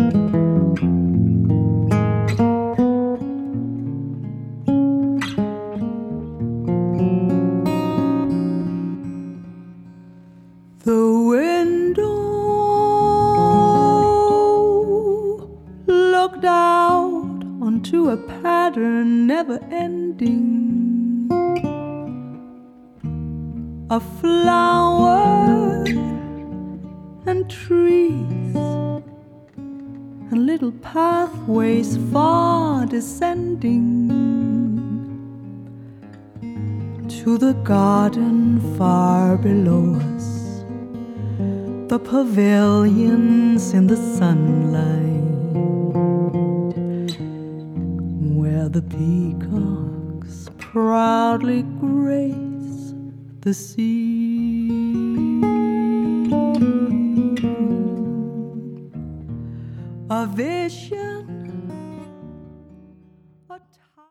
The window looked out onto a pattern never ending of flowers and trees and little pathways far descending to the garden far below us, the pavilions in the sunlight, where the peacocks proudly grace the sea. A vision